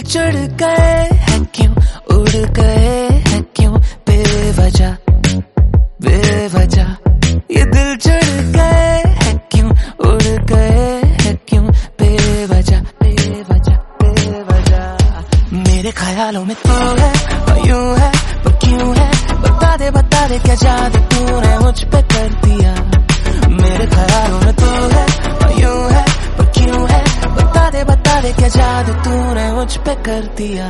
चढ़ गए हैं क्यों, उड़ गए हैं क्यों बेवजह बेवजह। ये दिल चढ़ गए हैं क्यों, उड़ गए हैं क्यों बेवजह बेवजह बेवजह। मेरे ख्यालों में तू है और यूं है पर क्यों है, बता दे क्या जादू तूने मुझ पे कर दिया। मेरे ख्यालों में तू है और यूं है पर क्यों है, बता दे क्या जादू तूने मुझ पे कर दिया।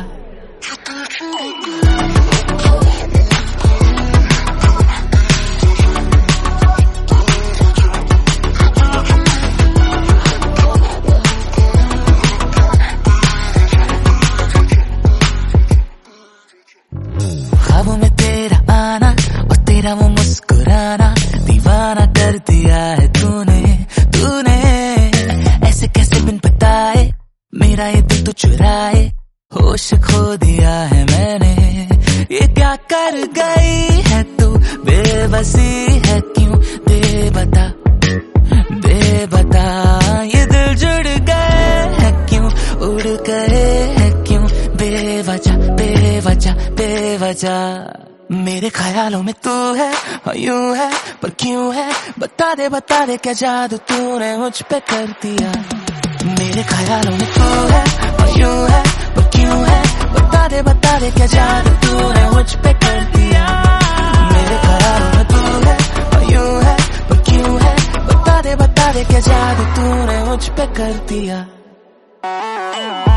ख्वाबों में तेरा आना और तेरा वो मुस्कुराना, दीवाना कर दिया है तूने तूने। ऐसे कैसे बिन बताए मेरा ये दिल तो चुराए, होश खो दिया है मैंने। ये क्या कर गई है तू, बेबसी है क्यों दे बता दे बता। ये दिल जुड़ गए है क्यों, उड़ गए है क्यों बेवजह बेवजह बेवजह। मेरे ख्यालों में तू है और यूं है पर क्यों है, बता दे क्या जादू तूने मुझ पे कर दिया। मेरे ख्यालों में तू है और यूं है पर क्यों है, बता दे क्या जादू तूने मुझ पे कर दिया। मेरे ख्यालों में तू है और यूं है पर क्यों है, बता दे क्या जादू तूने मुझ पे कर दिया।